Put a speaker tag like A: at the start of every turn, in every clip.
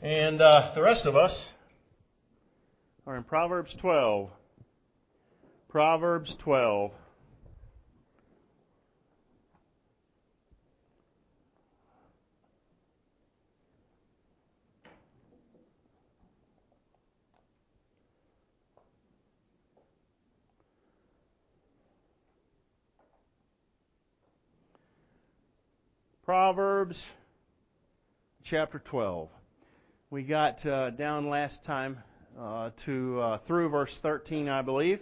A: And the rest of us are in Proverbs 12. Proverbs 12. Proverbs chapter 12. We got down last time through verse 13, I believe.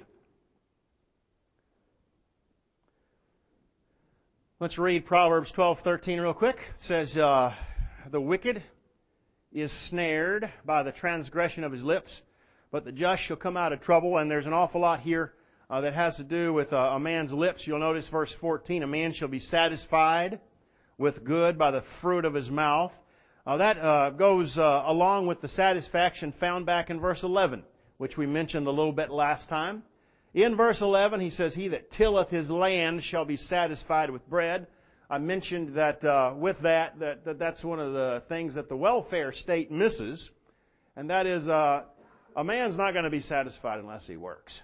A: Let's read Proverbs 12:13 real quick. It says, "The wicked is snared by the transgression of his lips, but the just shall come out of trouble." And there's an awful lot here that has to do with a man's lips. You'll notice verse 14, "A man shall be satisfied with good by the fruit of his mouth." That goes along with the satisfaction found back in verse 11, which we mentioned a little bit last time. In verse 11, he says, "He that tilleth his land shall be satisfied with bread." I mentioned that with that's one of the things that the welfare state misses, and that is a man's not going to be satisfied unless he works.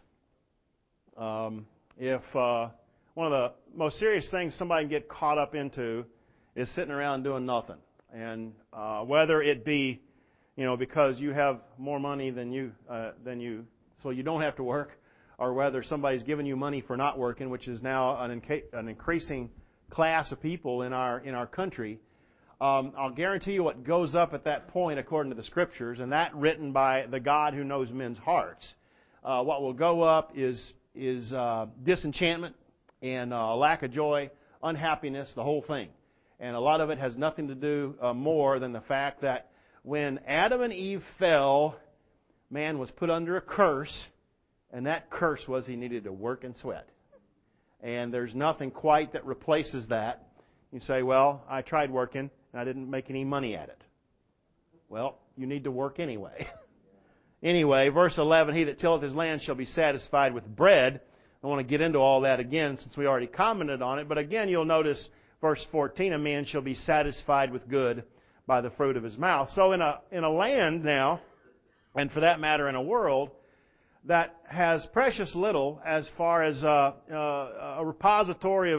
A: If one of the most serious things somebody can get caught up into is sitting around doing nothing. And whether it be, because you have more money than you, so you don't have to work, or whether somebody's giving you money for not working, which is now an increasing class of people in our country, I'll guarantee you what goes up at that point, according to the Scriptures, and that written by the God who knows men's hearts. What will go up is disenchantment and lack of joy, unhappiness, the whole thing. And a lot of it has nothing to do more than the fact that when Adam and Eve fell, man was put under a curse, and that curse was he needed to work and sweat. And there's nothing quite that replaces that. You say, "Well, I tried working, and I didn't make any money at it." Well, you need to work anyway. Anyway, verse 11, "He that tilleth his land shall be satisfied with bread." I want to get into all that again since we already commented on it. But again, you'll notice verse 14, "A man shall be satisfied with good by the fruit of his mouth." So in a land now, and for that matter in a world, that has precious little as far as a repository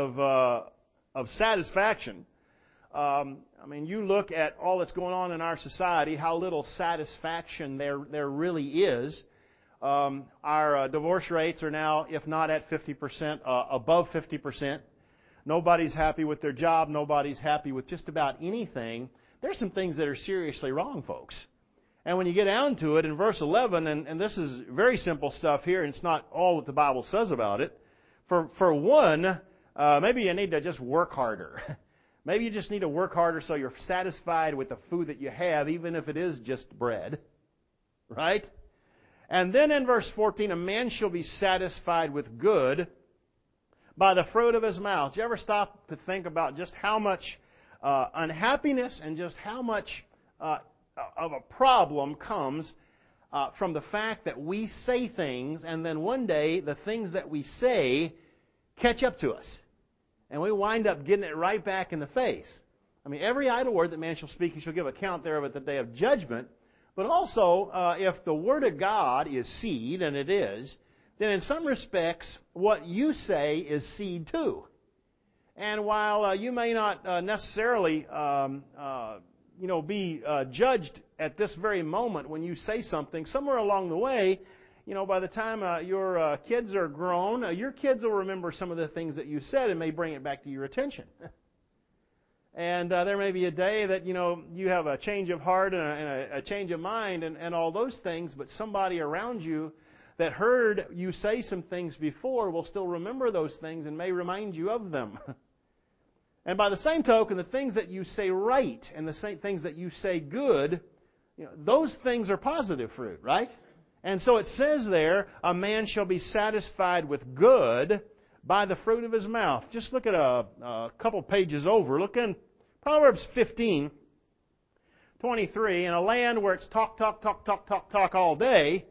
A: of satisfaction. You look at all that's going on in our society, how little satisfaction there really is. Our divorce rates are now, if not at 50%, above 50%. Nobody's happy with their job. Nobody's happy with just about anything. There's some things that are seriously wrong, folks. And when you get down to it, in verse 11, and this is very simple stuff here, and it's not all that the Bible says about it. For one, maybe you need to just work harder. Maybe you just need to work harder so you're satisfied with the food that you have, even if it is just bread. Right? And then in verse 14, "A man shall be satisfied with good by the fruit of his mouth." Did you ever stop to think about just how much unhappiness and just how much of a problem comes from the fact that we say things, and then one day the things that we say catch up to us, and we wind up getting it right back in the face. Every idle word that man shall speak, he shall give account thereof at the day of judgment. But also, if the Word of God is seed, and it is, then in some respects, what you say is seed too. And while you may not necessarily be judged at this very moment when you say something, somewhere along the way, by the time your kids are grown, your kids will remember some of the things that you said and may bring it back to your attention. And there may be a day that, you have a change of heart and a change of mind and all those things, but somebody around you that heard you say some things before will still remember those things and may remind you of them. And by the same token, the things that you say right and the same things that you say good, those things are positive fruit, right? And so it says there, "A man shall be satisfied with good by the fruit of his mouth." Just look at a couple pages over. Look in Proverbs 15:23. In a land where it's talk all day,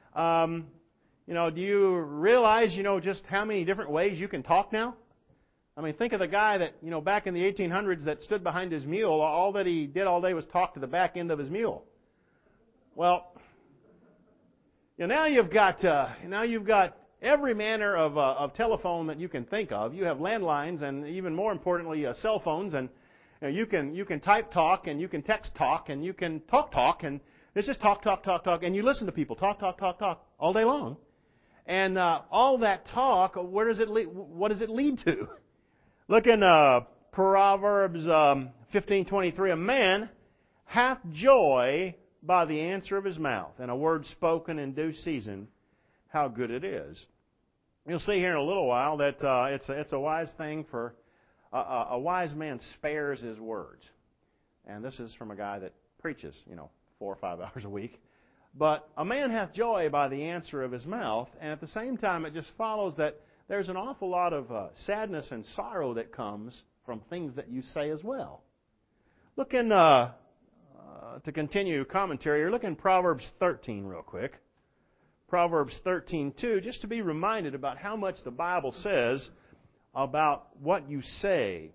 A: do you realize, just how many different ways you can talk now? I mean, think of the guy that, back in the 1800s that stood behind his mule. All that he did all day was talk to the back end of his mule. Well, now you've got every manner of telephone that you can think of. You have landlines and even more importantly, cell phones, and you can type talk and you can text talk and you can talk, and it's just talk, and you listen to people talk all day long. And all that talk, where does it lead? What does it lead to? Look in Proverbs 15:23. A man hath joy by the answer of his mouth, and a word spoken in due season, how good it is. You'll see here in a little while that it's a wise thing for a wise man spares his words, and this is from a guy that preaches, 4 or 5 hours a week. But a man hath joy by the answer of his mouth, and at the same time, it just follows that there's an awful lot of sadness and sorrow that comes from things that you say as well. Look in, to continue commentary, look in Proverbs 13 real quick. Proverbs 13:2, just to be reminded about how much the Bible says about what you say.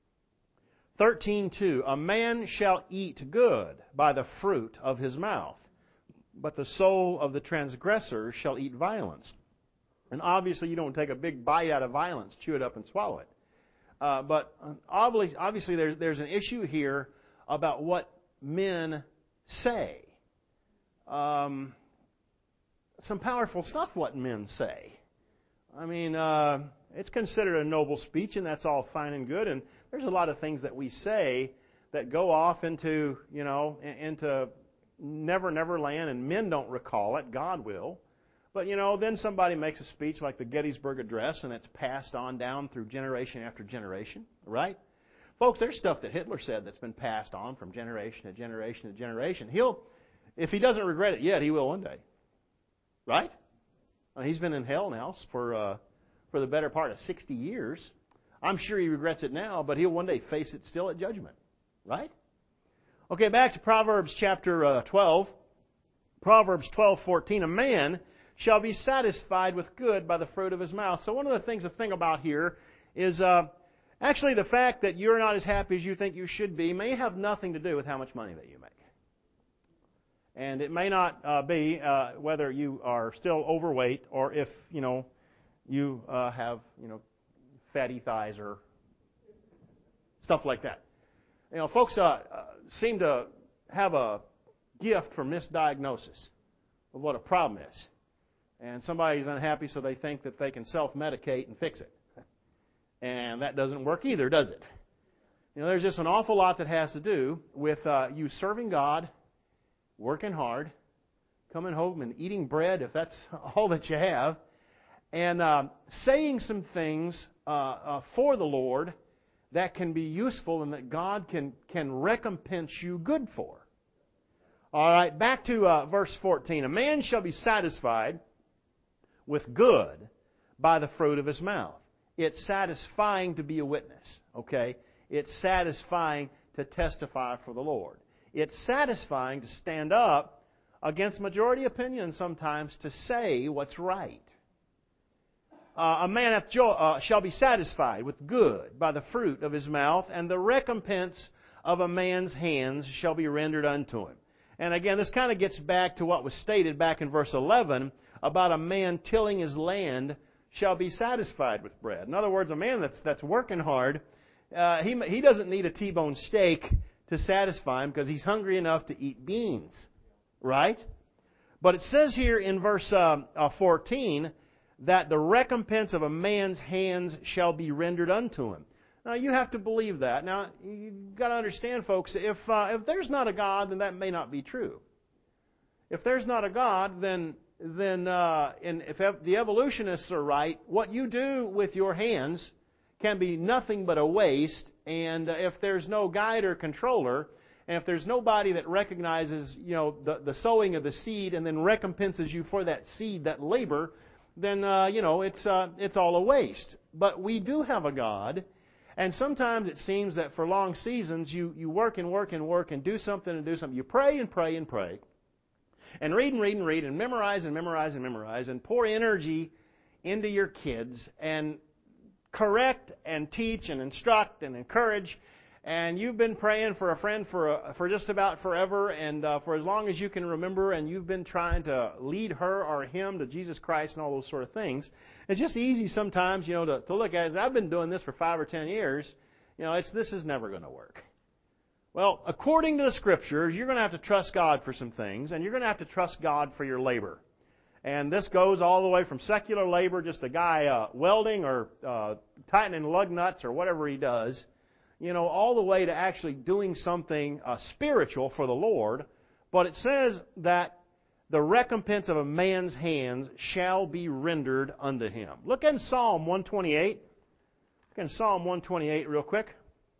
A: 13:2, a man shall eat good by the fruit of his mouth, but the soul of the transgressor shall eat violence. And obviously you don't take a big bite out of violence, chew it up and swallow it. But obviously there's an issue here about what men say. Some powerful stuff what men say. I mean, it's considered a noble speech, and that's all fine and good. And there's a lot of things that we say that go off into, into never land, and men don't recall it. God will. But, then somebody makes a speech like the Gettysburg Address, and it's passed on down through generation after generation, right? Folks, there's stuff that Hitler said that's been passed on from generation to generation to generation. If he doesn't regret it yet, he will one day. Right? He's been in hell now for the better part of 60 years. I'm sure he regrets it now, but he'll one day face it still at judgment. Right? Okay, back to Proverbs chapter 12. Proverbs 12:14. A man shall be satisfied with good by the fruit of his mouth. So one of the things to think about here is actually the fact that you're not as happy as you think you should be may have nothing to do with how much money that you make. And it may not be whether you are still overweight or if, you have, fatty thighs or stuff like that. Folks seem to have a gift for misdiagnosis of what a problem is. And somebody's unhappy, so they think that they can self-medicate and fix it. And that doesn't work either, does it? There's just an awful lot that has to do with you serving God, working hard, coming home and eating bread, if that's all that you have, and saying some things for the Lord that can be useful and that God can recompense you good for. All right, back to verse 14. A man shall be satisfied with good by the fruit of his mouth. It's satisfying to be a witness, okay? It's satisfying to testify for the Lord. It's satisfying to stand up against majority opinion sometimes to say what's right. A man shall be satisfied with good by the fruit of his mouth, and the recompense of a man's hands shall be rendered unto him. And again, this kind of gets back to what was stated back in verse 11 about a man tilling his land shall be satisfied with bread. In other words, a man that's working hard, he doesn't need a T-bone steak to satisfy him because he's hungry enough to eat beans, right? But it says here in verse 14 that the recompense of a man's hands shall be rendered unto him. Now, you have to believe that. Now, you've got to understand, folks, if there's not a God, then that may not be true. If there's not a God, then if the evolutionists are right, what you do with your hands can be nothing but a waste. And if there's no guide or controller, and if there's nobody that recognizes, the sowing of the seed and then recompenses you for that seed, that labor, then it's all a waste. But we do have a God, and sometimes it seems that for long seasons you work and work and work and do something and do something. You pray and pray and pray. And read and read and read and memorize and memorize and memorize and pour energy into your kids and correct and teach and instruct and encourage. And you've been praying for a friend for just about forever, and for as long as you can remember, and you've been trying to lead her or him to Jesus Christ and all those sort of things. It's just easy sometimes, to look at it as, I've been doing this for 5 or 10 years. This is never going to work. Well, according to the Scriptures, you're going to have to trust God for some things, and you're going to have to trust God for your labor. And this goes all the way from secular labor, just a guy welding or tightening lug nuts or whatever he does, all the way to actually doing something spiritual for the Lord. But it says that the recompense of a man's hands shall be rendered unto him. Look in Psalm 128. Look in Psalm 128 real quick.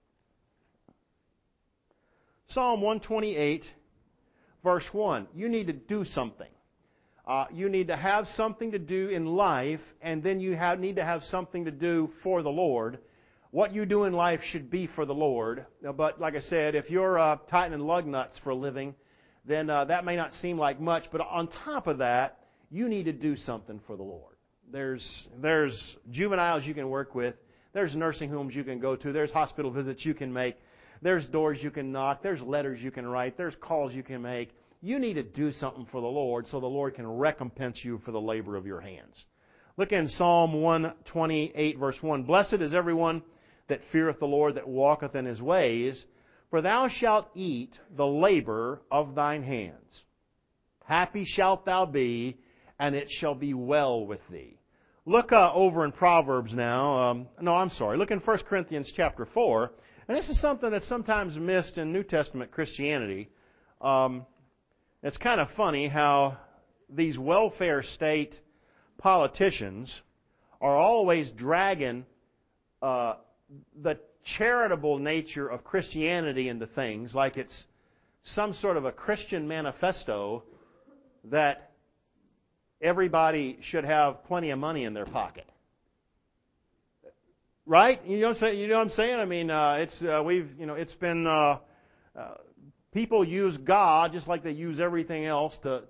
A: Psalm 128, verse 1. You need to do something. You need to have something to do in life, and then you need to have something to do for the Lord. What you do in life should be for the Lord. But like I said, if you're tightening lug nuts for a living, then that may not seem like much. But on top of that, you need to do something for the Lord. There's juveniles you can work with. There's nursing homes you can go to. There's hospital visits you can make. There's doors you can knock. There's letters you can write. There's calls you can make. You need to do something for the Lord so the Lord can recompense you for the labor of your hands. Look in Psalm 128, verse 1. Blessed is everyone that feareth the Lord, that walketh in His ways, for thou shalt eat the labor of thine hands. Happy shalt thou be, and it shall be well with thee. Look over in Proverbs now. Look in 1 Corinthians chapter 4. And this is something that's sometimes missed in New Testament Christianity. It's kind of funny how these welfare state politicians are always dragging the charitable nature of Christianity into things like it's some sort of a Christian manifesto that everybody should have plenty of money in their pocket. Right? You know what I'm saying? I mean, it's been people use God just like they use everything else to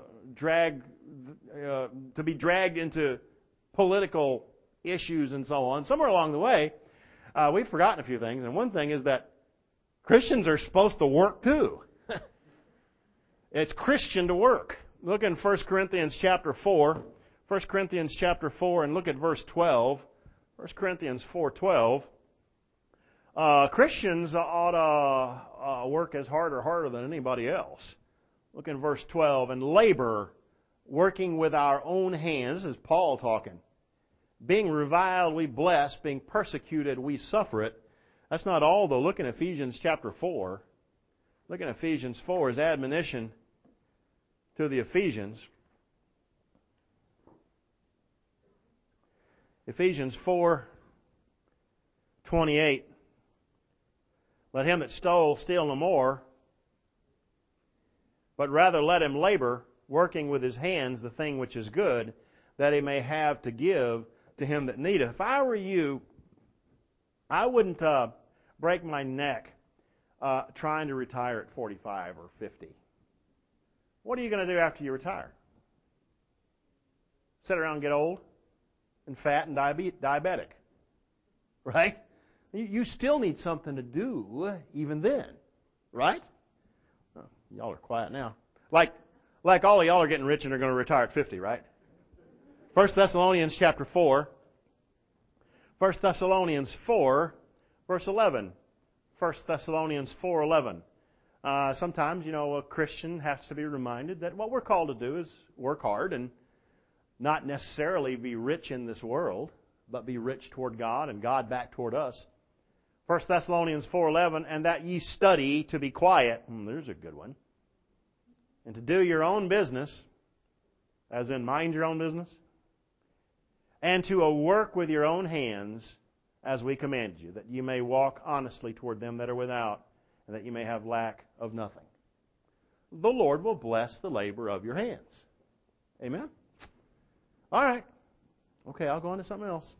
A: be dragged into political issues and so on. Somewhere along the way, we've forgotten a few things, and one thing is that Christians are supposed to work too. It's Christian to work. Look in 1 Corinthians chapter 4. 1 Corinthians chapter 4 and look at verse 12. 1 Corinthians 4:12. Christians ought to work as hard or harder than anybody else. Look in verse 12. And labor, working with our own hands, this is Paul talking. Being reviled, we bless. Being persecuted, we suffer it. That's not all, though. Look in Ephesians chapter 4. Look in Ephesians 4 as admonition to the Ephesians. Ephesians 4:28. Let him that stole steal no more, but rather let him labor, working with his hands the thing which is good, that he may have to give to him that needeth. If I were you, I wouldn't break my neck trying to retire at 45 or 50. What are you going to do after you retire? Sit around and get old and fat and diabetic, right? You still need something to do even then, right? Oh, y'all are quiet now. Like all of y'all are getting rich and are going to retire at 50, right? 1 Thessalonians chapter 4. 1 Thessalonians 4, verse 11. 1 Thessalonians 4:11. Sometimes, a Christian has to be reminded that what we're called to do is work hard and not necessarily be rich in this world, but be rich toward God and God back toward us. 1 Thessalonians 4:11, and that ye study to be quiet. There's a good one. And to do your own business, as in mind your own business, and to work with your own hands, as we commanded you, that you may walk honestly toward them that are without, and that you may have lack of nothing. The Lord will bless the labor of your hands. Amen? All right. Okay, I'll go on to something else.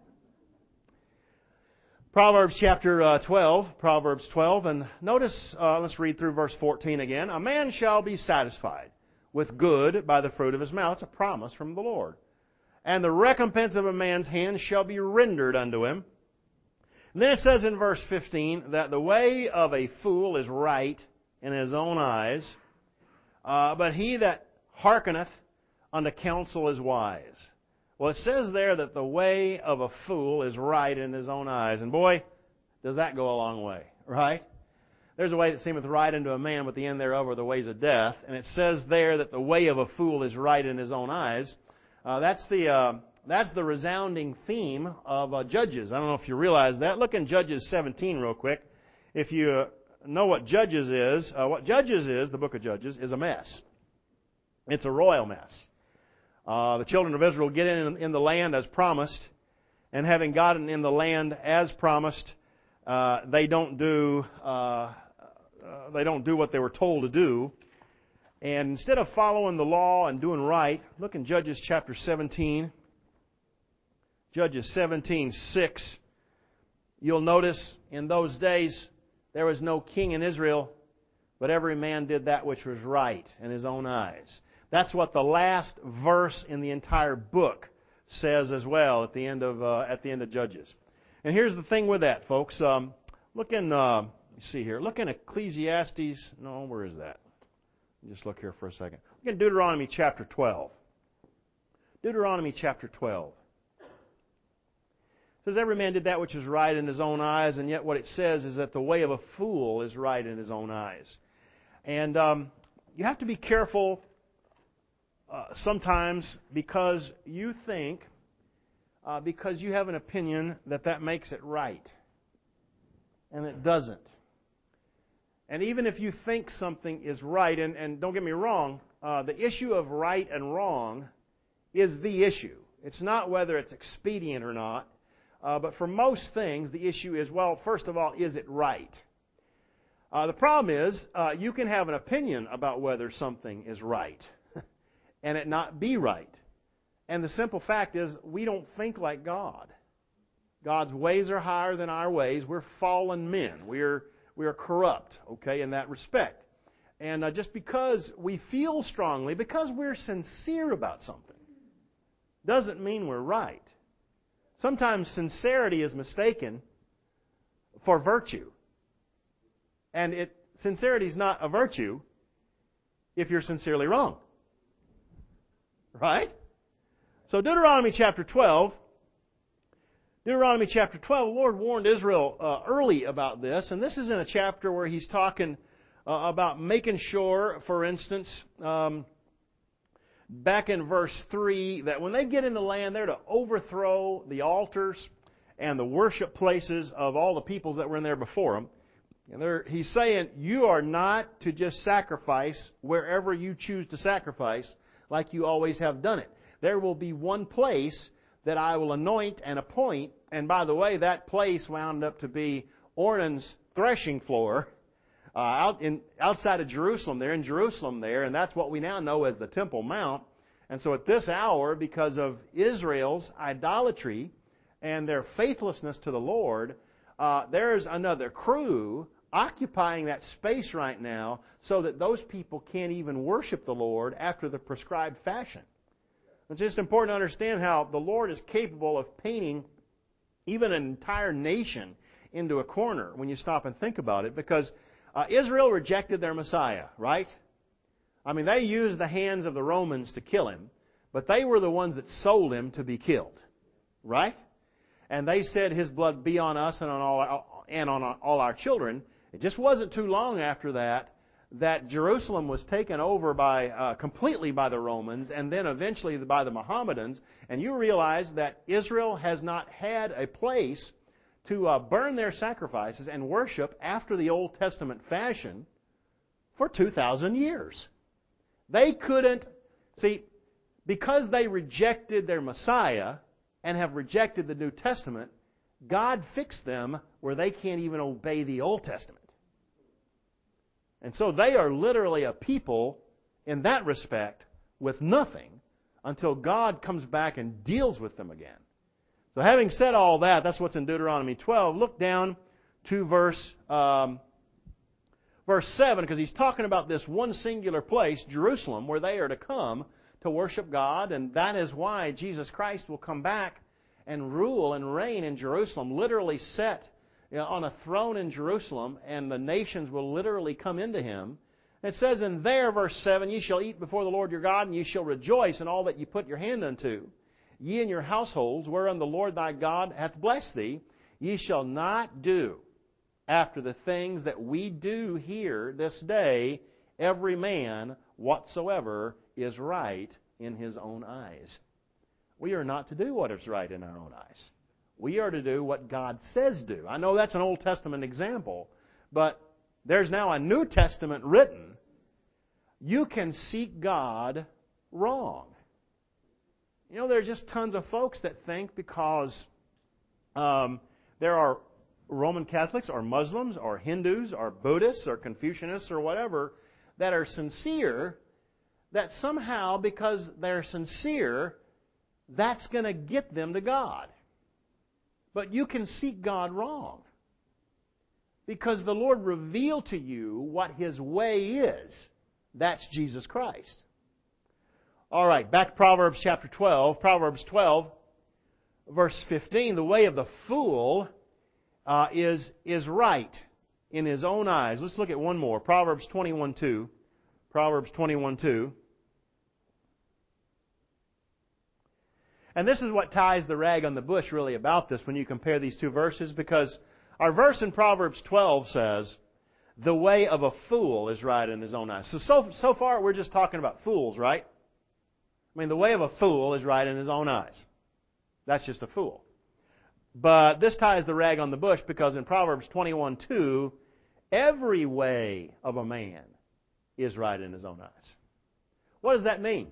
A: Proverbs chapter 12. Proverbs 12. And notice, let's read through verse 14 again. A man shall be satisfied with good by the fruit of his mouth. It's a promise from the Lord. and the recompense of a man's hand shall be rendered unto him. And then it says in verse 15 that the way of a fool is right in his own eyes, but he that hearkeneth unto counsel is wise. Well, it says there that the way of a fool is right in his own eyes. And boy, does that go a long way, right? There's a way that seemeth right unto a man, but the end thereof are the ways of death. And it says there that the way of a fool is right in his own eyes. That's the resounding theme of Judges. I don't know if you realize that. Look in Judges 17 real quick. If you know what Judges is, the book of Judges, is a mess. It's a royal mess. The children of Israel get in the land as promised, and having gotten in the land as promised, they don't do what they were told to do. And instead of following the law and doing right, look in Judges chapter 17. Judges 17:6. You'll notice in those days there was no king in Israel, but every man did that which was right in his own eyes. That's what the last verse in the entire book says as well at the end of Judges. And here's the thing with that, folks. Look in Look in Ecclesiastes. No, where is that? Just look here for a second. Look in Deuteronomy chapter 12. Deuteronomy chapter 12. It says, every man did that which is right in his own eyes, and yet what it says is that the way of a fool is right in his own eyes. And you have to be careful sometimes because you think, because you have an opinion that makes it right. And it doesn't. And even if you think something is right, and don't get me wrong, the issue of right and wrong is the issue. It's not whether it's expedient or not. But for most things, the issue is, well, first of all, is it right? The problem is, you can have an opinion about whether something is right and it not be right. And the simple fact is, we don't think like God. God's ways are higher than our ways. We're fallen men. We are corrupt, okay, in that respect. And just because we feel strongly, because we're sincere about something, doesn't mean we're right. Sometimes sincerity is mistaken for virtue. And sincerity is not a virtue if you're sincerely wrong. Right? So Deuteronomy chapter 12, the Lord warned Israel early about this. And this is in a chapter where He's talking about making sure, for instance, back in verse 3, that when they get in the land, they're to overthrow the altars and the worship places of all the peoples that were in there before them. And He's saying, you are not to just sacrifice wherever you choose to sacrifice like you always have done it. There will be one place that I will anoint and appoint. And by the way, that place wound up to be Ornan's threshing floor outside of Jerusalem. They're in Jerusalem there, and that's what we now know as the Temple Mount. And so at this hour, because of Israel's idolatry and their faithlessness to the Lord, there's another crew occupying that space right now so that those people can't even worship the Lord after the prescribed fashion. It's just important to understand how the Lord is capable of painting even an entire nation into a corner when you stop and think about it, because Israel rejected their Messiah, right? I mean, they used the hands of the Romans to kill Him, but they were the ones that sold Him to be killed, right? And they said, His blood be on us and on all our children. It just wasn't too long after that Jerusalem was taken over completely by the Romans and then eventually by the Mohammedans. And you realize that Israel has not had a place to burn their sacrifices and worship after the Old Testament fashion for 2,000 years. They couldn't, because they rejected their Messiah and have rejected the New Testament, God fixed them where they can't even obey the Old Testament. And so they are literally a people, in that respect, with nothing until God comes back and deals with them again. So having said all that, that's what's in Deuteronomy 12. Look down to verse 7, because he's talking about this one singular place, Jerusalem, where they are to come to worship God, and that is why Jesus Christ will come back and rule and reign in Jerusalem, literally set on a throne in Jerusalem, and the nations will literally come into Him. It says in there, verse 7, "Ye shall eat before the Lord your God, and ye shall rejoice in all that ye put your hand unto. Ye and your households, wherein the Lord thy God hath blessed thee, ye shall not do after the things that we do here this day, every man whatsoever is right in his own eyes." We are not to do what is right in our own eyes. We are to do what God says do. I know that's an Old Testament example, but there's now a New Testament written. You can seek God wrong. You know, there's just tons of folks that think because there are Roman Catholics or Muslims or Hindus or Buddhists or Confucianists or whatever that are sincere, that somehow because they're sincere, that's going to get them to God. But you can seek God wrong. Because the Lord revealed to you what His way is. That's Jesus Christ. All right, back to Proverbs chapter 12. Proverbs 12, verse 15. "The way of the fool is right in his own eyes." Let's look at one more. Proverbs 21:2. Proverbs 21:2. And this is what ties the rag on the bush really about this when you compare these two verses, because our verse in Proverbs 12 says, "The way of a fool is right in his own eyes." So far we're just talking about fools, right? I mean, the way of a fool is right in his own eyes. That's just a fool. But this ties the rag on the bush because in Proverbs 21:2, every way of a man is right in his own eyes. What does that mean?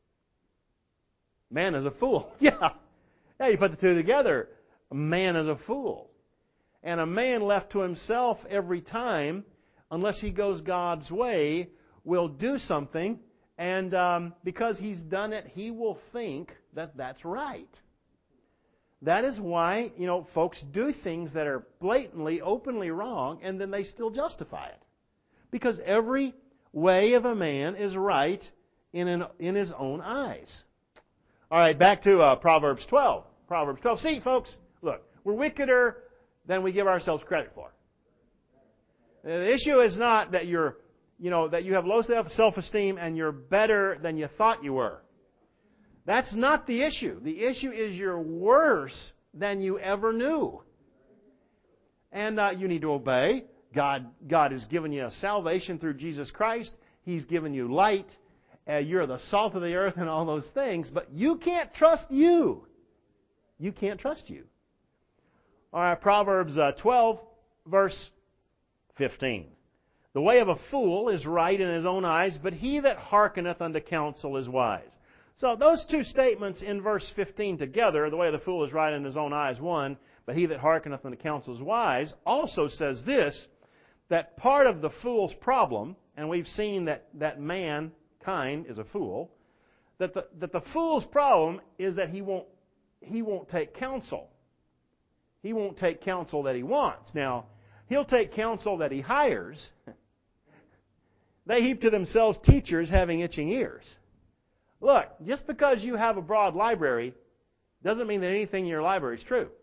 A: Man is a fool. Yeah, you put the two together. A man is a fool. And a man left to himself every time, unless he goes God's way, will do something, and because he's done it, he will think that that's right. That is why, folks do things that are blatantly, openly wrong, and then they still justify it. Because every way of a man is right in his own eyes. All right, back to Proverbs 12. Proverbs 12. See, folks, look, we're wickeder than we give ourselves credit for. The issue is not that that you have low self-esteem and you're better than you thought you were. That's not the issue. The issue is you're worse than you ever knew. And you need to obey. God has given you salvation through Jesus Christ. He's given you light. You're the salt of the earth and all those things. But you can't trust you. You can't trust you. All right, Proverbs 12, verse 15. "The way of a fool is right in his own eyes, but he that hearkeneth unto counsel is wise." So those two statements in verse 15 together, "the way of the fool is right in his own eyes," one, "but he that hearkeneth unto counsel is wise," also says this, that part of the fool's problem, and we've seen that mankind is a fool, that the fool's problem is that he won't take counsel. He won't take counsel that he wants. Now, he'll take counsel that he hires. They heap to themselves teachers having itching ears. Look, just because you have a broad library doesn't mean that anything in your library is true.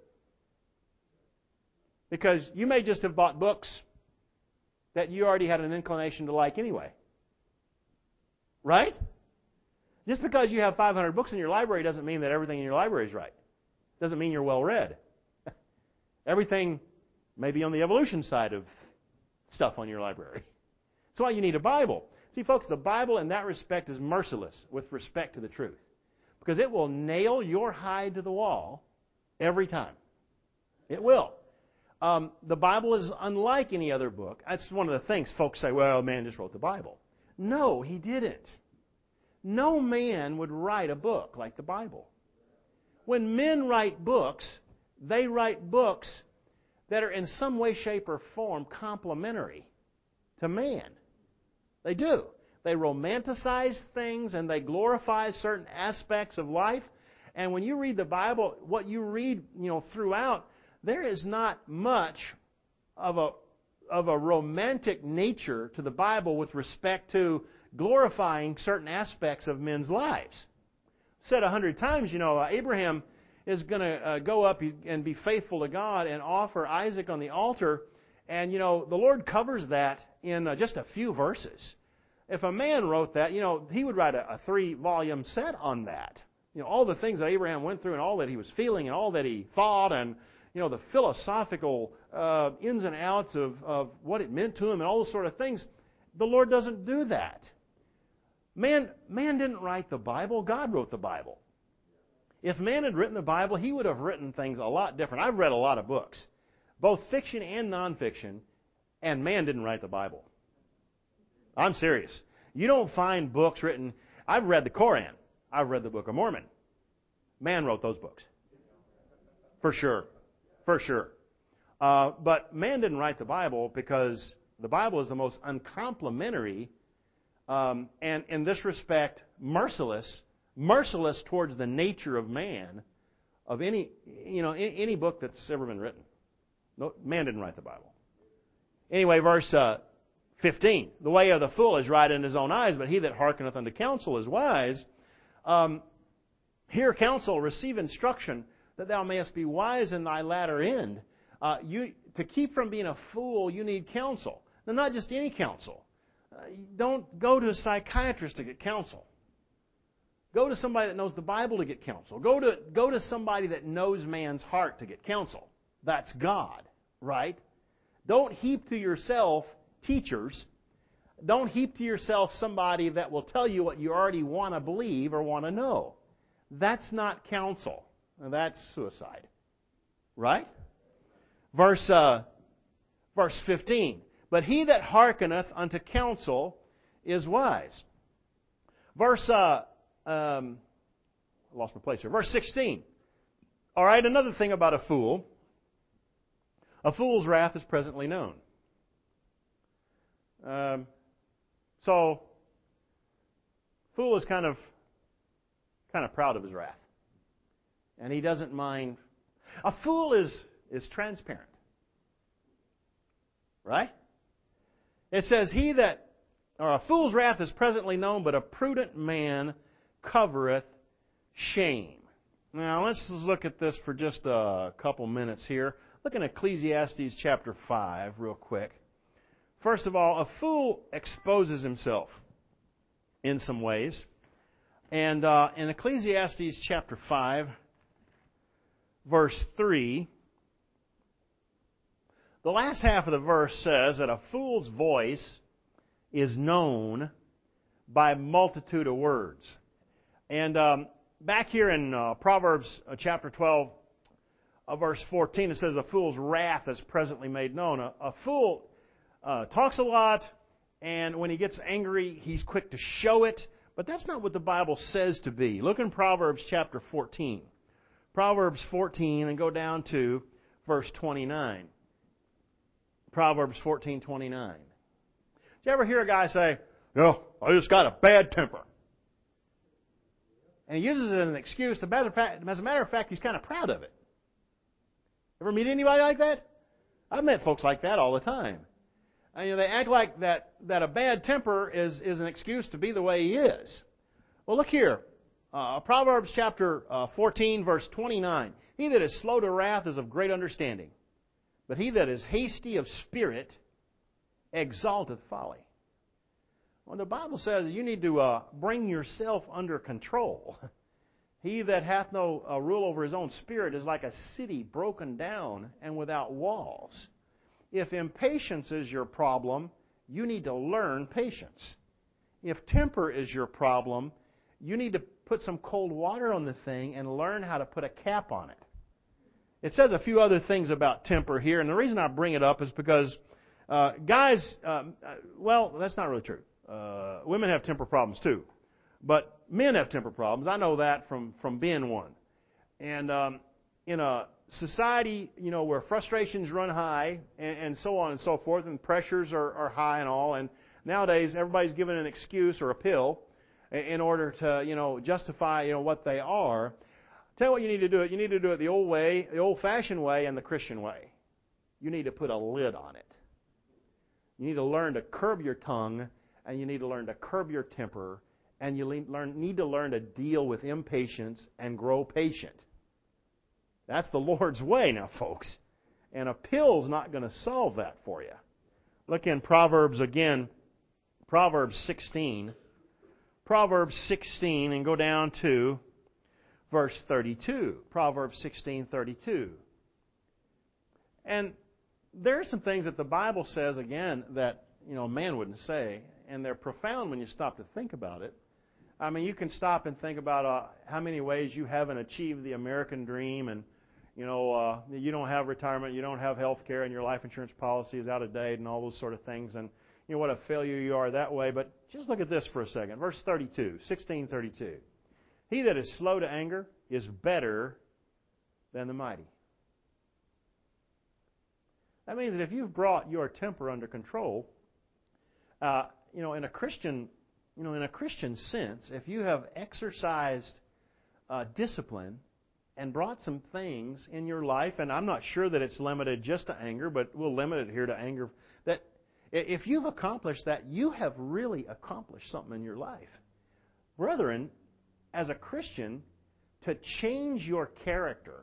A: Because you may just have bought books that you already had an inclination to like anyway. Right? Just because you have 500 books in your library doesn't mean that everything in your library is right. Doesn't mean you're well read. Everything may be on the evolution side of stuff on your library. That's why you need a Bible. See, folks, the Bible in that respect is merciless with respect to the truth. Because it will nail your hide to the wall every time. It will. The Bible is unlike any other book. That's one of the things folks say, well, man just wrote the Bible. No, he didn't. No man would write a book like the Bible. When men write books, they write books that are in some way, shape, or form complementary to man. They do. They romanticize things and they glorify certain aspects of life. And when you read the Bible, what you read, throughout, there is not much of a romantic nature to the Bible with respect to glorifying certain aspects of men's lives. Said 100 times, Abraham is going to go up and be faithful to God and offer Isaac on the altar. And, the Lord covers that in just a few verses. If a man wrote that, he would write a 3-volume set on that. All the things that Abraham went through and all that he was feeling and all that he thought and, the philosophical ins and outs of what it meant to him and all those sort of things. The Lord doesn't do that. Man didn't write the Bible. God wrote the Bible. If man had written the Bible, he would have written things a lot different. I've read a lot of books, both fiction and nonfiction, and man didn't write the Bible. I'm serious. You don't find books written. I've read the Koran. I've read the Book of Mormon. Man wrote those books. For sure. For sure. But man didn't write the Bible because the Bible is the most uncomplimentary and, in this respect, merciless towards the nature of man of any book that's ever been written. No, man didn't write the Bible. Anyway, verse 15. The way of the fool is right in his own eyes, but he that hearkeneth unto counsel is wise. Hear counsel, receive instruction, that thou mayest be wise in thy latter end. To keep from being a fool, you need counsel. Now, not just any counsel. Don't go to a psychiatrist to get counsel. Go to somebody that knows the Bible to get counsel. Go to somebody that knows man's heart to get counsel. That's God, right? Don't heap to yourself teachers. Don't heap to yourself somebody that will tell you what you already want to believe or want to know. That's not counsel. That's suicide. Right? Verse 15. But he that hearkeneth unto counsel is wise. I lost my place here. Verse 16. All right, another thing about a fool. A fool's wrath is presently known. So, fool is kind of proud of his wrath. And he doesn't mind. A fool is transparent. Right? It says, a fool's wrath is presently known, but a prudent man covereth shame. Now, let's look at this for just a couple minutes here. Look in Ecclesiastes chapter 5 real quick. First of all, a fool exposes himself in some ways. And in Ecclesiastes chapter 5, verse 3, the last half of the verse says that a fool's voice is known by multitude of words. And back here in Proverbs chapter 12, verse 14, it says, a fool's wrath is presently made known. A fool talks a lot, and when he gets angry, he's quick to show it. But that's not what the Bible says to be. Look in Proverbs chapter 14. Proverbs 14, and go down to verse 29. Proverbs 14:29. Did you ever hear a guy say, I just got a bad temper? And he uses it as an excuse. As a matter of fact, he's kind of proud of it. Ever meet anybody like that? I've met folks like that all the time. And, they act like that a bad temper is an excuse to be the way he is. Well, look here. Proverbs chapter 14, verse 29. He that is slow to wrath is of great understanding, but he that is hasty of spirit exalteth folly. Well, the Bible says you need to bring yourself under control. He that hath no rule over his own spirit is like a city broken down and without walls. If impatience is your problem, you need to learn patience. If temper is your problem, you need to put some cold water on the thing and learn how to put a cap on it. It says a few other things about temper here, and the reason I bring it up is because guys, that's not really true. Women have temper problems too. But men have temper problems. I know that from being one. And in a society, where frustrations run high and so on and so forth, and pressures are high and all, and nowadays everybody's given an excuse or a pill in order to, justify, what they are. Tell you what you need to do it. You need to do it the old way, the old-fashioned way, and the Christian way. You need to put a lid on it. You need to learn to curb your tongue and you need to learn to curb your temper, and you need to learn to deal with impatience and grow patient. That's the Lord's way now, folks. And a pill's not going to solve that for you. Look in Proverbs again, Proverbs 16. Proverbs 16, and go down to verse 32. Proverbs 16:32. And there are some things that the Bible says, again, that man wouldn't say, and they're profound when you stop to think about it. I mean, you can stop and think about how many ways you haven't achieved the American dream, and you don't have retirement, you don't have health care, and your life insurance policy is out of date, and all those sort of things, and what a failure you are that way. But just look at this for a second. Verse 32, 16:32. He that is slow to anger is better than the mighty. That means that if you've brought your temper under control, in a Christian sense, if you have exercised discipline and brought some things in your life, and I'm not sure that it's limited just to anger, but we'll limit it here to anger, that if you've accomplished that, you have really accomplished something in your life. Brethren, as a Christian, to change your character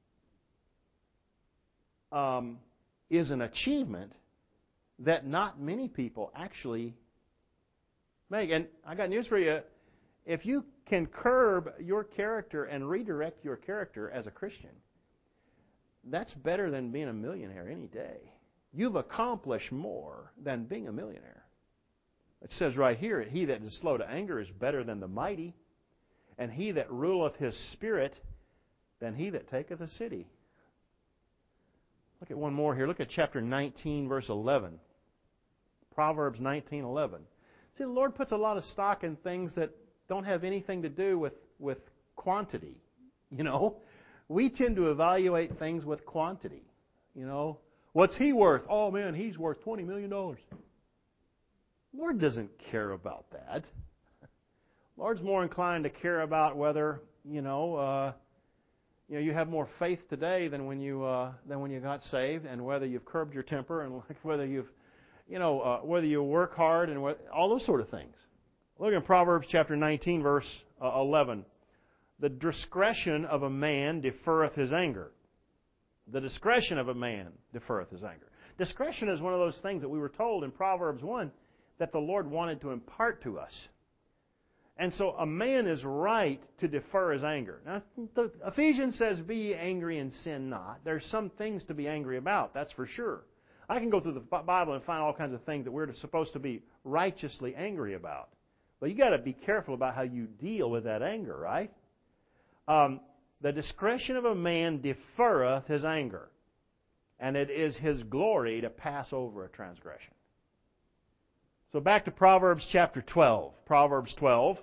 A: is an achievement that not many people actually make. And I got news for you. If you can curb your character and redirect your character as a Christian, that's better than being a millionaire any day. You've accomplished more than being a millionaire. It says right here, he that is slow to anger is better than the mighty, and he that ruleth his spirit than he that taketh a city. Look at one more here. Look at chapter 19, verse 11. Proverbs 19:11. See, the Lord puts a lot of stock in things that don't have anything to do with quantity. We tend to evaluate things with quantity. What's he worth? Oh, man, he's worth $20 million. The Lord doesn't care about that. The Lord's more inclined to care about whether, you have more faith today than when you got saved, and whether you've curbed your temper, and whether whether you work hard, and all those sort of things. Look in Proverbs chapter 19, verse 11. The discretion of a man deferreth his anger. The discretion of a man deferreth his anger. Discretion is one of those things that we were told in Proverbs 1 that the Lord wanted to impart to us. And so a man is right to defer his anger. Now, Ephesians says, be ye angry and sin not. There's some things to be angry about, that's for sure. I can go through the Bible and find all kinds of things that we're supposed to be righteously angry about. But you've got to be careful about how you deal with that anger, right? The discretion of a man deferreth his anger, and it is his glory to pass over a transgression. So back to Proverbs chapter 12. Proverbs 12.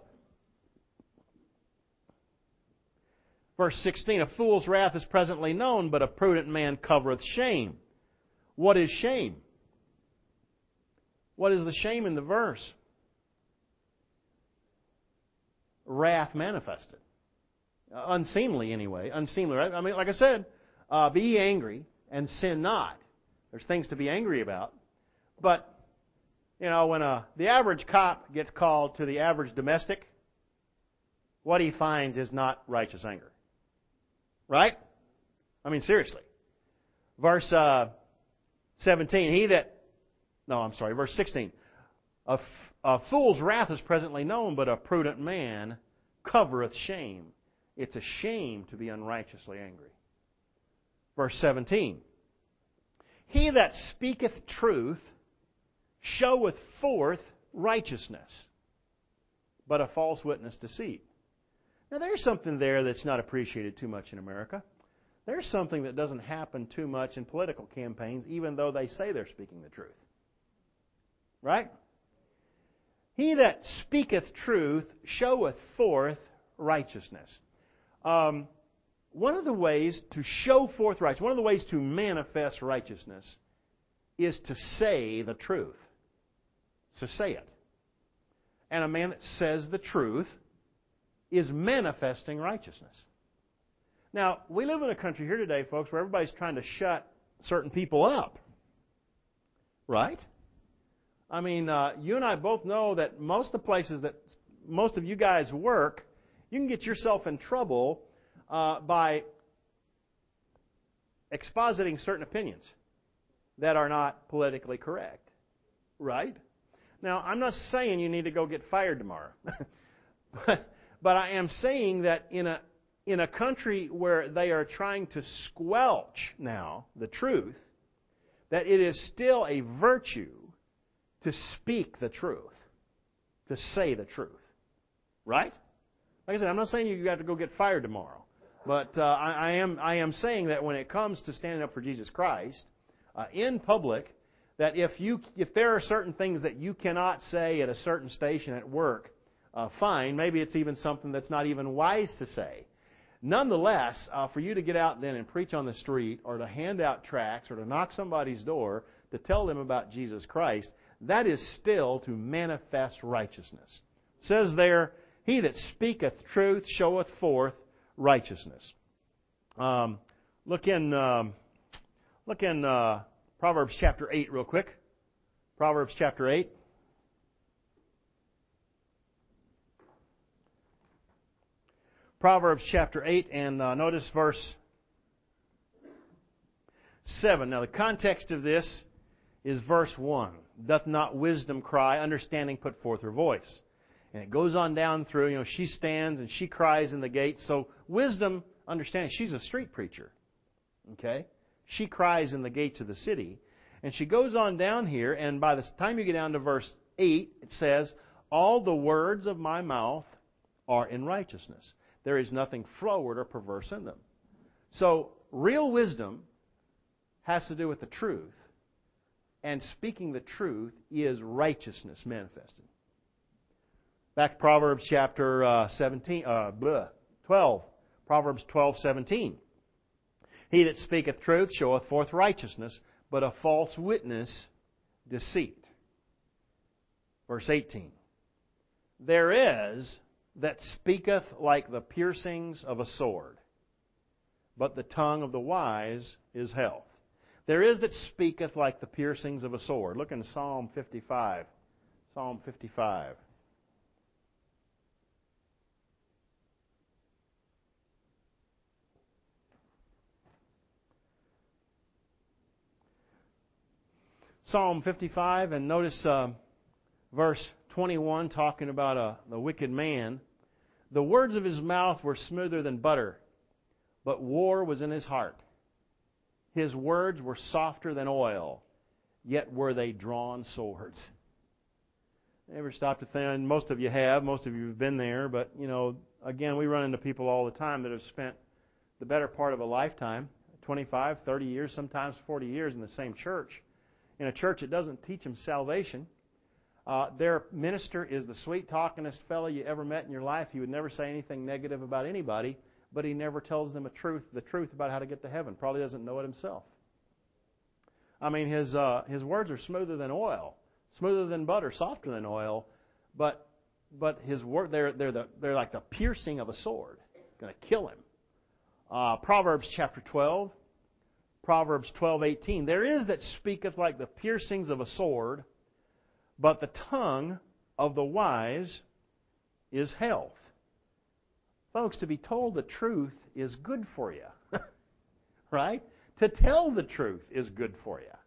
A: Verse 16, a fool's wrath is presently known, but a prudent man covereth shame. What is shame? What is the shame in the verse? Wrath manifested. Unseemly anyway. Unseemly, right? I mean, like I said, be ye angry and sin not. There's things to be angry about. But, when the average cop gets called to the average domestic, what he finds is not righteous anger. Right? I mean, seriously. Verse 17, verse 16. A fool's wrath is presently known, but a prudent man covereth shame. It's a shame to be unrighteously angry. Verse 17. He that speaketh truth showeth forth righteousness, but a false witness deceit. Now there's something there that's not appreciated too much in America. There's something that doesn't happen too much in political campaigns, even though they say they're speaking the truth. Right? He that speaketh truth showeth forth righteousness. One of the ways to show forth righteousness, one of the ways to manifest righteousness is to say the truth. So say it. And a man that says the truth is manifesting righteousness. Now, we live in a country here today, folks, where everybody's trying to shut certain people up. Right? I mean, you and I both know that most of the places that most of you guys work, you can get yourself in trouble by expositing certain opinions that are not politically correct. Right? Now, I'm not saying you need to go get fired tomorrow. but I am saying that in a country where they are trying to squelch now the truth, that it is still a virtue to speak the truth, to say the truth. Right? Like I said, I'm not saying you have to go get fired tomorrow. But I am saying that when it comes to standing up for Jesus Christ in public, that if there are certain things that you cannot say at a certain station at work, fine. Maybe it's even something that's not even wise to say. Nonetheless, for you to get out then and preach on the street, or to hand out tracts, or to knock somebody's door to tell them about Jesus Christ, that is still to manifest righteousness. It says there, "He that speaketh truth showeth forth righteousness." Look in Proverbs chapter 8 real quick. Proverbs chapter 8. Proverbs chapter 8, and notice verse 7. Now the context of this is verse 1. "Doth not wisdom cry, understanding put forth her voice." And it goes on down through, she stands and she cries in the gate. So wisdom, understanding, she's a street preacher. Okay? She cries in the gates of the city. And she goes on down here, and by the time you get down to verse 8, it says, "All the words of my mouth are in righteousness. There is nothing froward or perverse in them." So, real wisdom has to do with the truth. And speaking the truth is righteousness manifested. Back to Proverbs chapter 12. Proverbs 12:17. "He that speaketh truth showeth forth righteousness, but a false witness deceit." Verse 18. "There is that speaketh like the piercings of a sword, but the tongue of the wise is health." There is that speaketh like the piercings of a sword. Look in Psalm 55. Psalm 55. Psalm 55, and notice verse 21, talking about the wicked man. "The words of his mouth were smoother than butter, but war was in his heart. His words were softer than oil, yet were they drawn swords." Ever stopped to think? Most of you have. Most of you have been there. But, again, we run into people all the time that have spent the better part of a lifetime, 25, 30 years, sometimes 40 years in the same church. In a church that doesn't teach them salvation. Their minister is the sweet-talkingest fellow you ever met in your life. He would never say anything negative about anybody, but he never tells them the truth about how to get to heaven. Probably doesn't know it himself. I mean, his words are smoother than oil, smoother than butter, softer than oil, but his word they're like the piercing of a sword, going to kill him. Proverbs chapter 12. Proverbs 12:18. "There is that speaketh like the piercings of a sword, but the tongue of the wise is health." Folks, to be told the truth is good for you. Right? To tell the truth is good for you.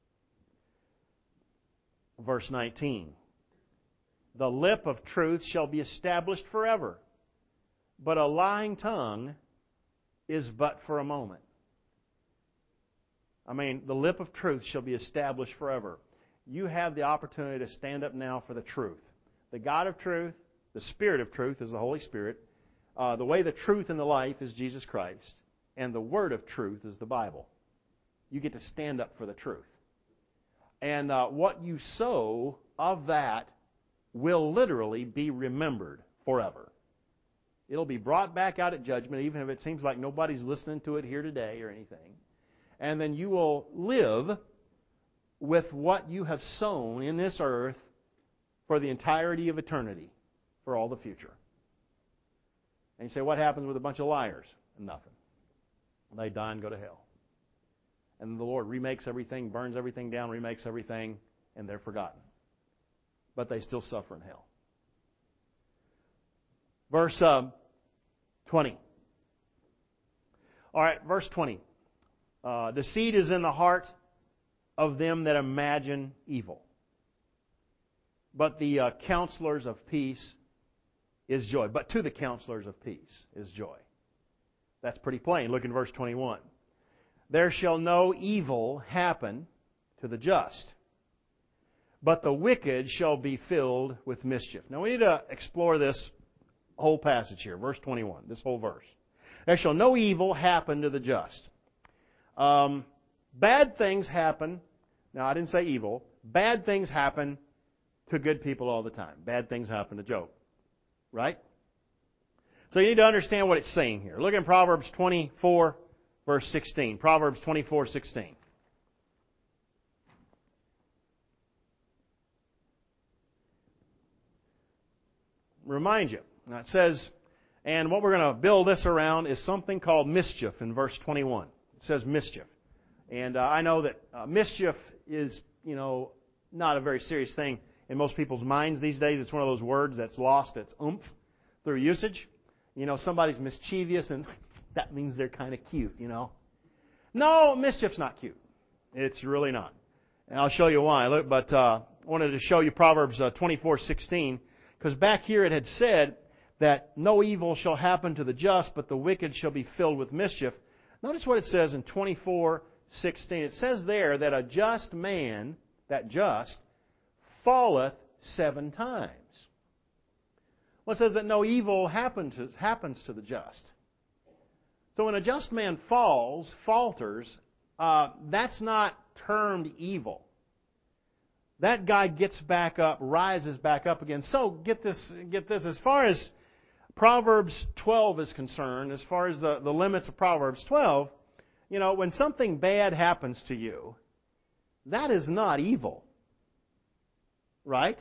A: Verse 19. "The lip of truth shall be established forever, but a lying tongue is but for a moment." I mean, the lip of truth shall be established forever. You have the opportunity to stand up now for the truth. The God of truth, the Spirit of truth is the Holy Spirit. The way, the truth, and the life is Jesus Christ. And the Word of truth is the Bible. You get to stand up for the truth. And what you sow of that will literally be remembered forever. It'll be brought back out at judgment, even if it seems like nobody's listening to it here today or anything. And then you will live with what you have sown in this earth for the entirety of eternity, for all the future. And you say, what happens with a bunch of liars? Nothing. They die and go to hell. And the Lord remakes everything, burns everything down, remakes everything, and they're forgotten. but they still suffer in hell. Verse 20. All right, verse 20. Deceit is in the heart of them that imagine evil, but the counselors of peace is joy. But to the counselors of peace is joy. That's pretty plain. Look in verse 21. There shall no evil happen to the just, but the wicked shall be filled with mischief. Now we need to explore this whole passage here, verse 21, this whole verse. There shall no evil happen to the just. Bad things happen. Now, I didn't say evil. Bad things happen to good people all the time. Bad things happen to Job. Right? So you need to understand what it's saying here. Look in Proverbs 24, verse 16. Proverbs 24, 16. Remind you. Now it says, and what we're going to build this around is something called mischief in verse 21. It says mischief. And I know that mischief is, not a very serious thing in most people's minds these days. It's one of those words that's lost its oomph through usage. Somebody's mischievous and that means they're kind of cute, No, mischief's not cute. It's really not. And I'll show you why. Look, but I wanted to show you Proverbs 24:16, because back here it had said that no evil shall happen to the just, but the wicked shall be filled with mischief. Notice what it says in 24:16. It says there that a just man, that just, falleth 7 times. Well, it says that no evil happens to the just. So when a just man falters, that's not termed evil. That guy gets back up, rises back up again. So get this. As far as Proverbs 12 is concerned, as far as the limits of Proverbs 12, when something bad happens to you, that is not evil. Right?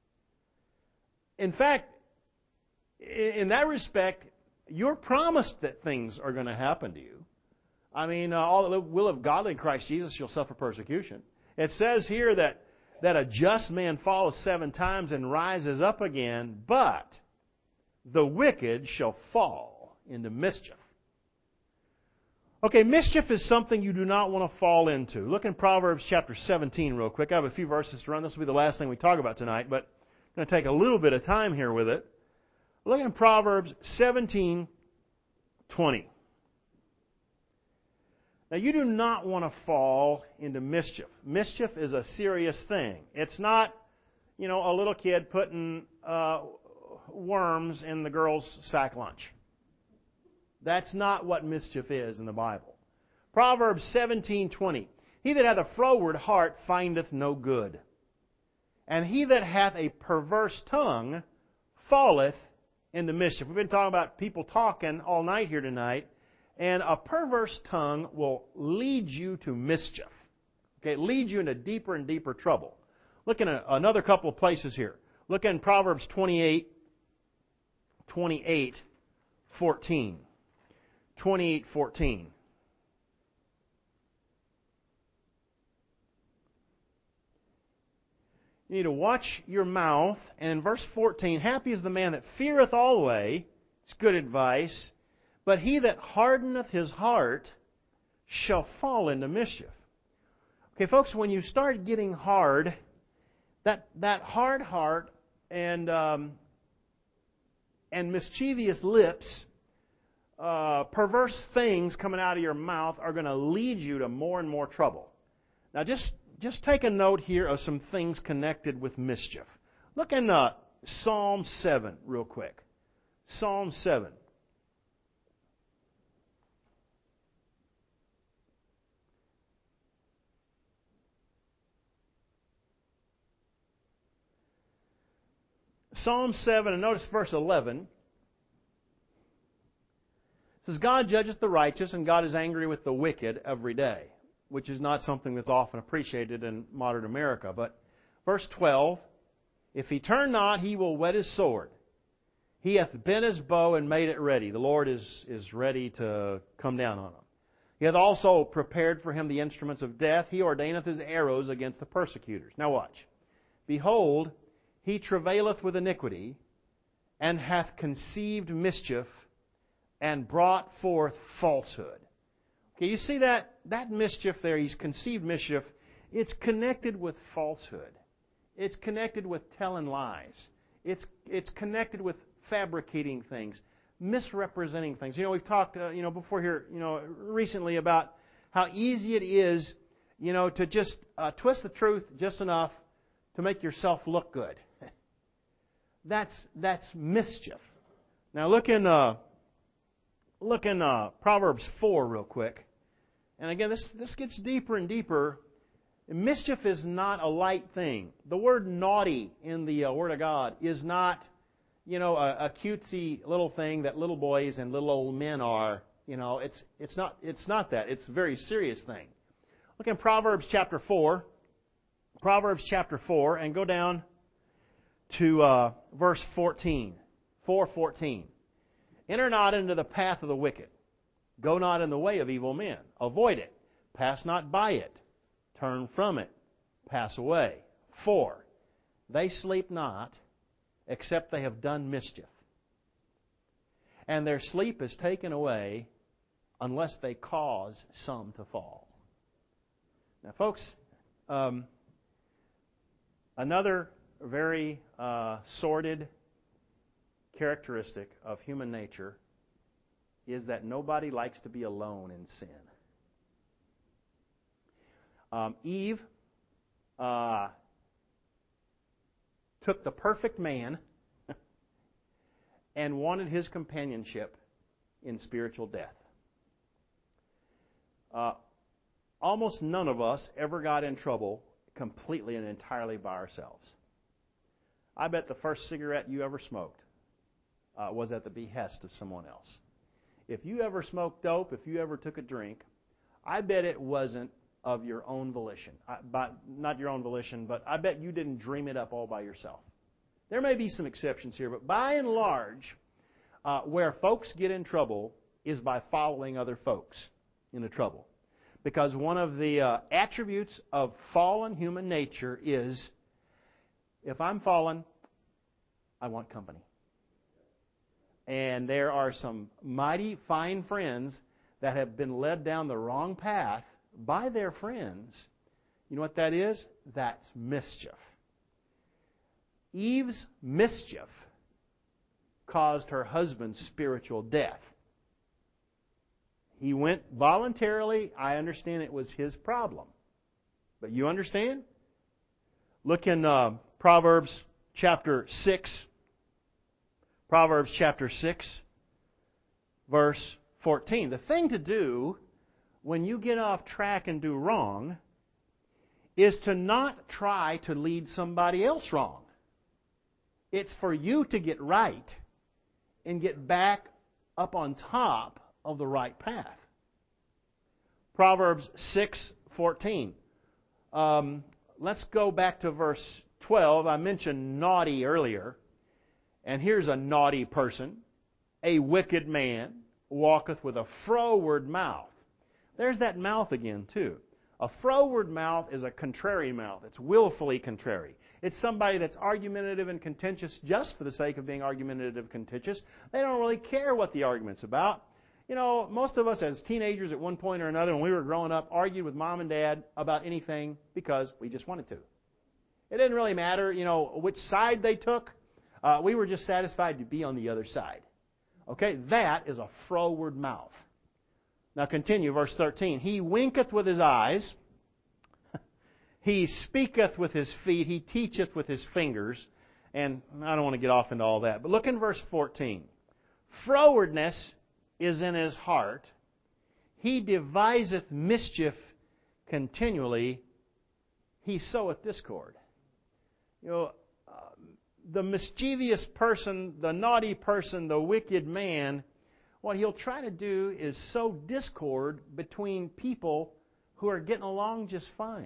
A: In fact, in that respect, you're promised that things are going to happen to you. I mean, all the will of God in Christ Jesus shall suffer persecution. It says here that a just man falleth 7 times and rises up again, but the wicked shall fall into mischief. Okay, mischief is something you do not want to fall into. Look in Proverbs chapter 17 real quick. I have a few verses to run. This will be the last thing we talk about tonight, but I'm going to take a little bit of time here with it. Look in Proverbs 17:20. Now, you do not want to fall into mischief. Mischief is a serious thing. It's not, a little kid putting worms in the girl's sack lunch. That's not what mischief is in the Bible. Proverbs 17:20. He that hath a froward heart findeth no good, and he that hath a perverse tongue falleth into mischief. We've been talking about people talking all night here tonight, and a perverse tongue will lead you to mischief. Okay, it leads you into deeper and deeper trouble. Look in another couple of places here. Look in Proverbs 28:14. 28:14. You need to watch your mouth. And in verse 14, happy is the man that feareth always. It's good advice. But he that hardeneth his heart shall fall into mischief. Okay, folks, when you start getting hard, that hard heart and mischievous lips, perverse things coming out of your mouth are going to lead you to more and more trouble. Now, just take a note here of some things connected with mischief. Look in Psalm 7 real quick. Psalm 7. Psalm 7, and notice verse 11. It says, God judgeth the righteous, and God is angry with the wicked every day, which is not something that's often appreciated in modern America. But verse 12, if he turn not, he will whet his sword. He hath bent his bow and made it ready. The Lord is ready to come down on him. He hath also prepared for him the instruments of death. He ordaineth his arrows against the persecutors. Now watch. Behold, he travaileth with iniquity, and hath conceived mischief, and brought forth falsehood. Okay, you see that mischief there, he's conceived mischief, it's connected with falsehood. It's connected with telling lies. It's connected with fabricating things, misrepresenting things. We've talked, before here, recently about how easy it is, to just twist the truth just enough to make yourself look good. That's mischief. Now look in Proverbs 4 real quick. And again, this gets deeper and deeper. Mischief is not a light thing. The word naughty in the Word of God is not, a cutesy little thing that little boys and little old men are. It's not that. It's a very serious thing. Look in Proverbs chapter 4. Proverbs chapter 4, and go down to verse 14. 4:14. Enter not into the path of the wicked. Go not in the way of evil men. Avoid it. Pass not by it. Turn from it. Pass away. For they sleep not, except they have done mischief. And their sleep is taken away, unless they cause some to fall. Now, folks, another very sordid characteristic of human nature is that nobody likes to be alone in sin. Eve took the perfect man and wanted his companionship in spiritual death. Almost none of us ever got in trouble completely and entirely by ourselves. I bet the first cigarette you ever smoked was at the behest of someone else. If you ever smoked dope, if you ever took a drink, I bet it wasn't of your own volition. Not your own volition, but I bet you didn't dream it up all by yourself. There may be some exceptions here, but by and large, where folks get in trouble is by following other folks into trouble. Because one of the attributes of fallen human nature is, if I'm fallen, I want company. And there are some mighty fine friends that have been led down the wrong path by their friends. You know what that is? That's mischief. Eve's mischief caused her husband's spiritual death. He went voluntarily. I understand it was his problem. But you understand? Look in Proverbs chapter 6. Proverbs chapter 6, verse 14. The thing to do when you get off track and do wrong is to not try to lead somebody else wrong. It's for you to get right and get back up on top of the right path. Proverbs 6:14. Let's go back to verse 12. I mentioned naughty earlier. And here's a naughty person. A wicked man walketh with a froward mouth. There's that mouth again, too. A froward mouth is a contrary mouth. It's willfully contrary. It's somebody that's argumentative and contentious just for the sake of being argumentative and contentious. They don't really care what the argument's about. Most of us as teenagers at one point or another when we were growing up argued with mom and dad about anything because we just wanted to. It didn't really matter, which side they took. We were just satisfied to be on the other side. Okay, that is a froward mouth. Now continue, verse 13. He winketh with his eyes. He speaketh with his feet. He teacheth with his fingers. And I don't want to get off into all that. But look in verse 14. Frowardness is in his heart. He deviseth mischief continually. He soweth discord. The mischievous person, the naughty person, the wicked man, what he'll try to do is sow discord between people who are getting along just fine.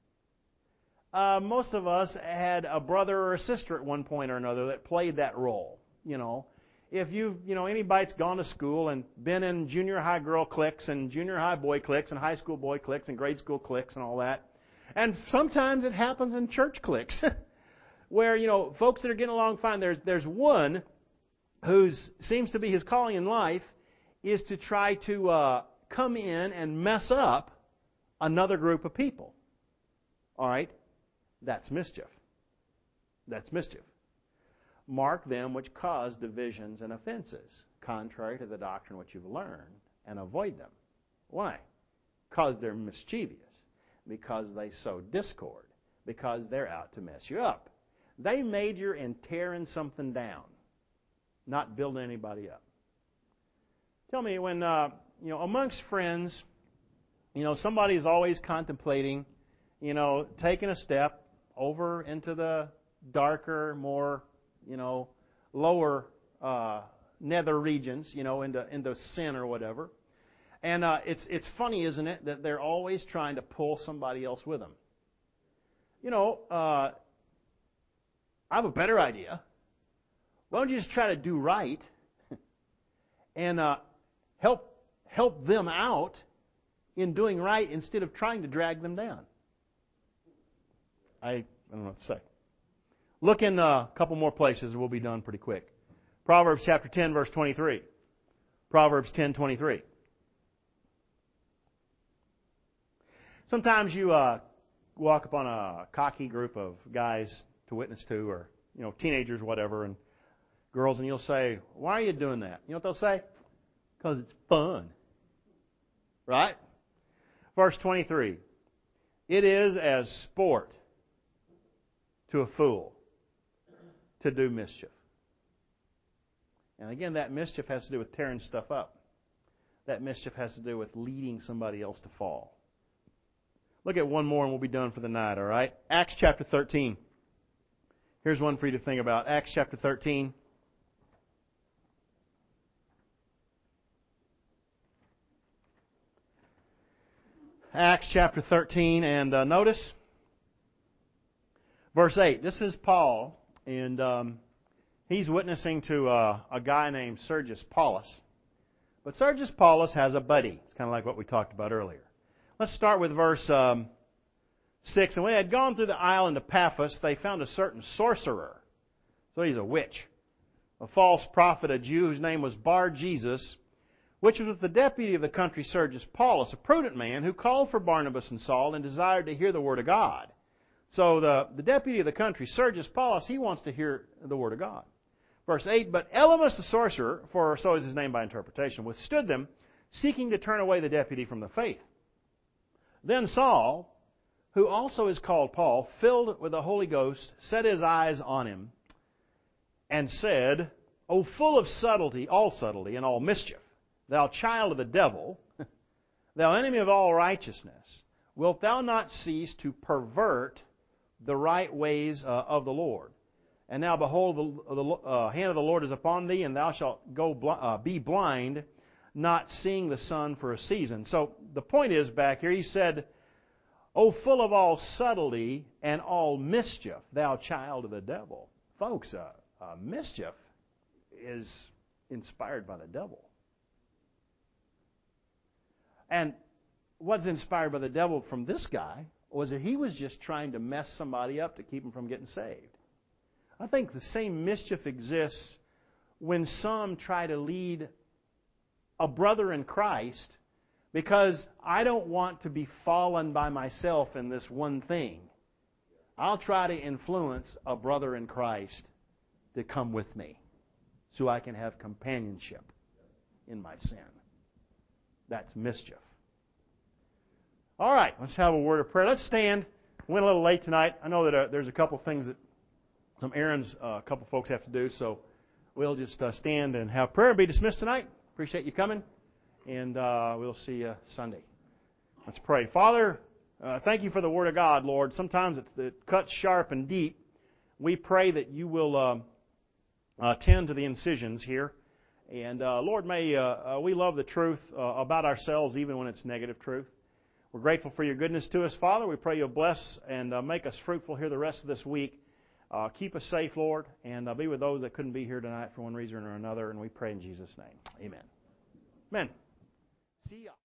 A: Most of us had a brother or a sister at one point or another that played that role. If anybody's gone to school and been in junior high girl cliques and junior high boy cliques and high school boy cliques and grade school cliques and all that, and sometimes it happens in church cliques. where, folks that are getting along fine, there's one who seems to be his calling in life is to try to come in and mess up another group of people. All right? That's mischief. That's mischief. Mark them which cause divisions and offenses, contrary to the doctrine which you've learned, and avoid them. Why? Because they're mischievous. Because they sow discord. Because they're out to mess you up. They major in tearing something down, not building anybody up. Tell me, when, amongst friends, somebody's always contemplating, taking a step over into the darker, more, lower nether regions, into sin or whatever. And it's funny, isn't it, that they're always trying to pull somebody else with them. I have a better idea. Why don't you just try to do right and help them out in doing right instead of trying to drag them down? I don't know what to say. Look in a couple more places and we'll be done pretty quick. Proverbs chapter 10, verse 23. Proverbs 10:23. Sometimes you walk upon a cocky group of guys to witness to, or teenagers, whatever, and girls, and you'll say, "Why are you doing that?" You know what they'll say? Because it's fun. Right? Verse 23. It is as sport to a fool to do mischief. And again, that mischief has to do with tearing stuff up. That mischief has to do with leading somebody else to fall. Look at one more and we'll be done for the night, all right? Acts chapter 13. Here's one for you to think about. Acts chapter 13. Acts chapter 13, and notice verse 8. This is Paul, and he's witnessing to a guy named Sergius Paulus. But Sergius Paulus has a buddy. It's kind of like what we talked about earlier. Let's start with verse 6. And when they had gone through the island of Paphos, they found a certain sorcerer. So he's a witch. A false prophet, a Jew whose name was Bar-Jesus, which was with the deputy of the country Sergius Paulus, a prudent man who called for Barnabas and Saul and desired to hear the word of God. So the deputy of the country, Sergius Paulus, he wants to hear the word of God. Verse 8, but Elymas the sorcerer, for so is his name by interpretation, withstood them, seeking to turn away the deputy from the faith. Then Saul, who also is called Paul, filled with the Holy Ghost, set his eyes on him, and said, O full of subtlety, and all mischief, thou child of the devil, thou enemy of all righteousness, wilt thou not cease to pervert the right ways of the Lord? And now behold, the hand of the Lord is upon thee, and thou shalt be blind, not seeing the sun for a season. So the point is back here, he said, O full of all subtlety and all mischief, thou child of the devil. Folks, mischief is inspired by the devil. And what's inspired by the devil from this guy was that he was just trying to mess somebody up to keep him from getting saved. I think the same mischief exists when some try to lead a brother in Christ because I don't want to be fallen by myself in this one thing. I'll try to influence a brother in Christ to come with me so I can have companionship in my sin. That's mischief. All right, let's have a word of prayer. Let's stand. We went a little late tonight. I know that there's a couple things that some errands a couple folks have to do, so we'll just stand and have prayer and be dismissed tonight. Appreciate you coming, and we'll see you Sunday. Let's pray. Father, thank you for the Word of God, Lord. Sometimes it cuts sharp and deep. We pray that you will tend to the incisions here. And Lord, may we love the truth about ourselves even when it's negative truth. We're grateful for your goodness to us, Father. We pray you'll bless and make us fruitful here the rest of this week. Keep us safe, Lord, and be with those that couldn't be here tonight for one reason or another. And we pray in Jesus' name. Amen. Amen. See ya.